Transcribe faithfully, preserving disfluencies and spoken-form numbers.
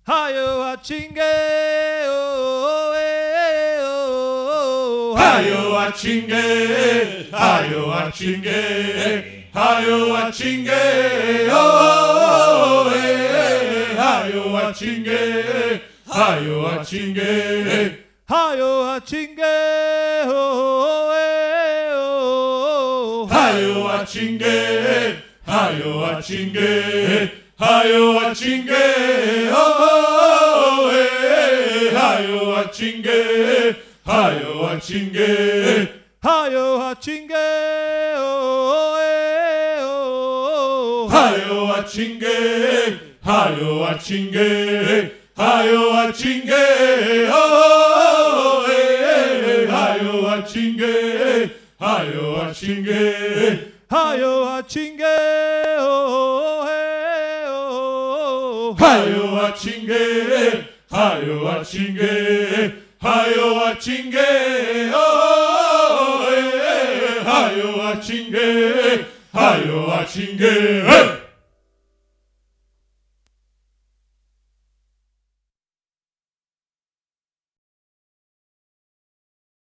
hayo achinge, oh, eh, oh, hayo achinge, hayo achinge, hayo achinge, oh, eh, hayo achinge, hayo achinge, hayo achinge, oh, eh, oh, hayo achinge, hayo achinge, hayo achinge, oh, eh, hayo achinge, hayo achinge, hayo achinge, oh, eh, oh, hayo achinge, hayo achinge, hayo achinge, oh, eh, hayo achinge, hayo achinge, hayo achinge, oh, eh, oh, hayo achinge, hayo achinge, hayo achinge, oh, eh, hayo achinge, hayo achinge, hey!